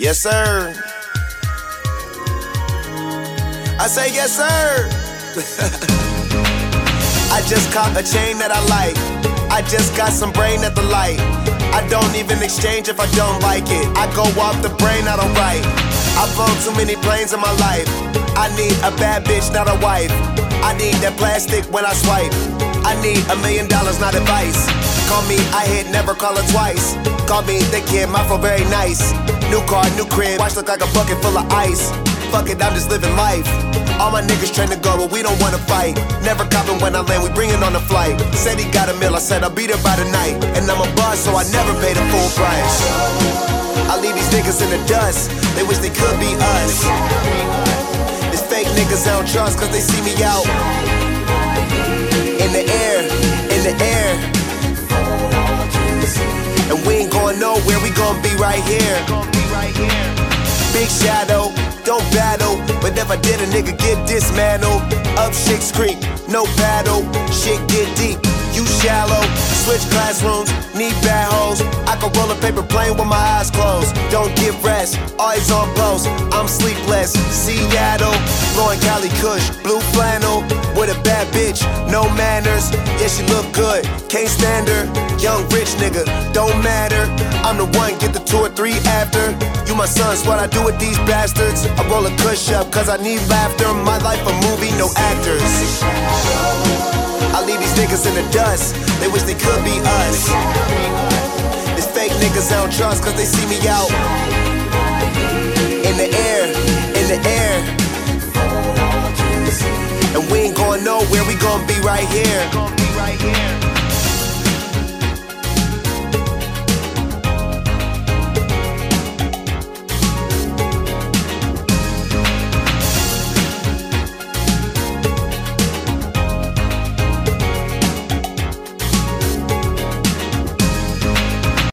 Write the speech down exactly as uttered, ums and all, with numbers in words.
Yes, sir. I say yes, sir. I just caught a chain that I like. I just got some brain at the light. I don't even exchange if I don't like it. I go off the brain, I don't write. I've flown too many planes in my life. I need a bad bitch, not a wife. I need that plastic when I swipe. I need a million dollars, not advice. Call me, I hit, never call her twice. Call me, they kid, my phone very nice. New car, new crib, watch look like a bucket full of ice. Fuck it, I'm just living life. All my niggas train to go, but we don't wanna fight. Never copping when I land, we bring it on the flight. Said he got a meal, I said I'll be there by the night. And I'm a boss, so I never pay the full price. I leave these niggas in the dust, they wish they could be us. These fake niggas I don't trust, cause they see me out. In the air, in the air. And we ain't going nowhere, we gon' be right here. Big shadow, don't battle. But if I did, a nigga get dismantled. Up Shit's Creek, no battle. Shit get deep, you shallow. Switch classrooms, need bad hoes. I can roll a paper plane with my eyes closed. Don't get rest, always on post. I'm sleepless, Seattle. Blowing Cali Kush, blue flannel. With a bad bitch, no manners. Yeah, she look good, can't stand her. Young rich nigga, don't matter. I'm the one, get the two or three after. You my sons, what I do with these bastards. I roll a kush up, cause I need laughter. My life a movie, no actors. I leave these niggas in the dust, they wish they could be us. These fake niggas I don't trust, cause they see me out. In the air, in the air. And we ain't going nowhere, we gon' be right here.